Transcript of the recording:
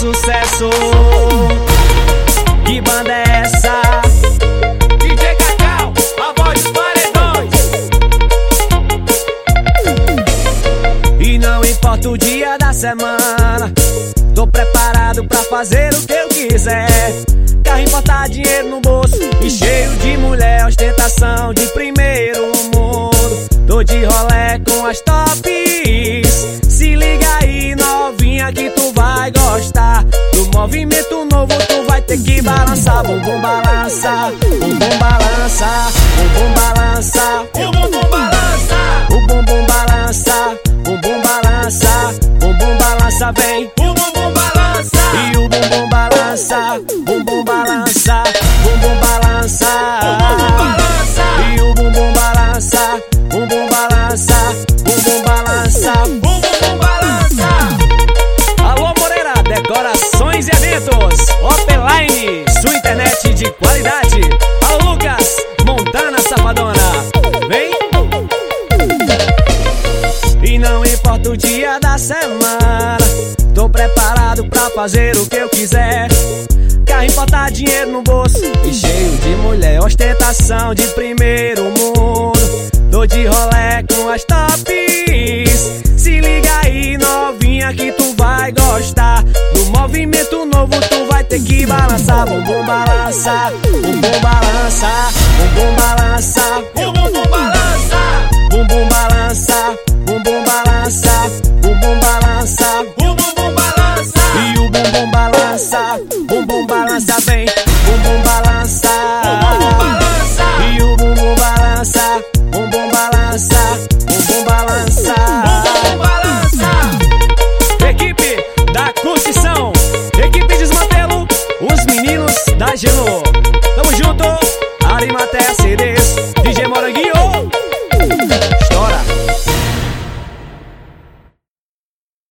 sucesso. Que banda é essa? DJ Cacau, a voz dos paredões. E não importa o dia da semana, tô preparado pra fazer o que eu quiser. Carro importar, dinheiro no bolso e cheio de mulher, ostentação de primeiro mundo. Tô de rolé com as tops. Se liga aí, novinha, que tu vai gostar do movimento novo. Tu vai ter que balançar, bumbum balança, bumbum balança, bumbum balança, O bumbum balança, o bumbum balança, bumbum balança, bumbum balança, vem. o bumbum balança. E o bumbum balança, bumbum balança, bumbum balança, bumbum balança. e o bumbum balança, bumbum balança, bumbum balança. O bumbum balança. Alô Moreira, decorações e eventos, Opeline, sua internet de qualidade. Alô Lucas, Montana Safadona, vem. E não importa o dia da semana, tô preparado pra fazer o que eu quiser. Carro importar, dinheiro no bolso e cheio de mulher, ostentação de primeiro mundo. Tô de rolé com as tops. Se liga aí, novinha, que tu vai gostar do movimento novo. Tu vai ter que balançar, bumbum balança, bumbum balança, bumbum balança, O bumbum balança, bumbum balança, bumbum balança, bumbum balança. o bumbum balança. E o bumbum balança, bumbum balança, vem. Bumbum balança, bumbum balança. e o bumbum balança, bumbum balança, bumbum balança. Bumbum balança. Equipe da Curtição, equipe Desmantelo, os meninos da Gelo. Tamo junto, Arimatea, CD.